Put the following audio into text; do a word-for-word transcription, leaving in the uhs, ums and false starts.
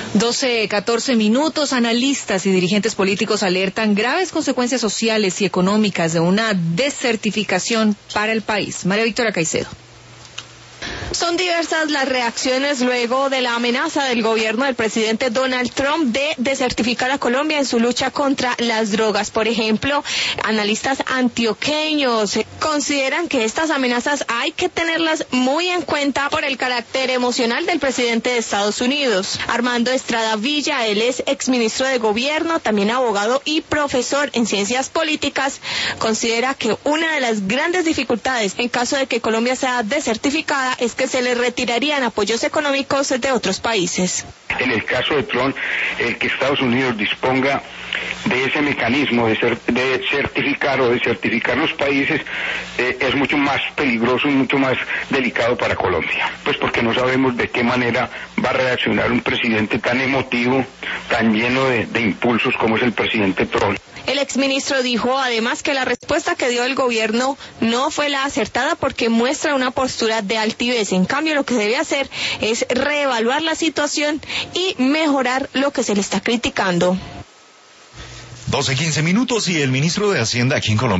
doce, catorce minutos, analistas y dirigentes políticos alertan graves consecuencias sociales y económicas de una desertificación para el país. María Victoria Caicedo. Son diversas las reacciones luego de la amenaza del gobierno del presidente Donald Trump de desertificar a Colombia en su lucha contra las drogas. Por ejemplo, analistas antioqueños consideran que estas amenazas hay que tenerlas muy en cuenta por el carácter emocional del presidente de Estados Unidos. Armando Estrada Villa, él es exministro de gobierno, también abogado y profesor en ciencias políticas, considera que una de las grandes dificultades en caso de que Colombia sea desertificada es que se le retirarían apoyos económicos de otros países. En el caso de Trump, el que Estados Unidos disponga de ese mecanismo de, cer de certificar o de certificar los países eh, es mucho más peligroso y mucho más delicado para Colombia, pues porque no sabemos de qué manera va a reaccionar un presidente tan emotivo, tan lleno de, de impulsos como es el presidente Trump. El exministro dijo además que la respuesta que dio el gobierno no fue la acertada porque muestra una postura de altivez. En cambio, lo que debe hacer es reevaluar la situación y mejorar lo que se le está criticando. doce, quince minutos y el ministro de Hacienda aquí en Colombia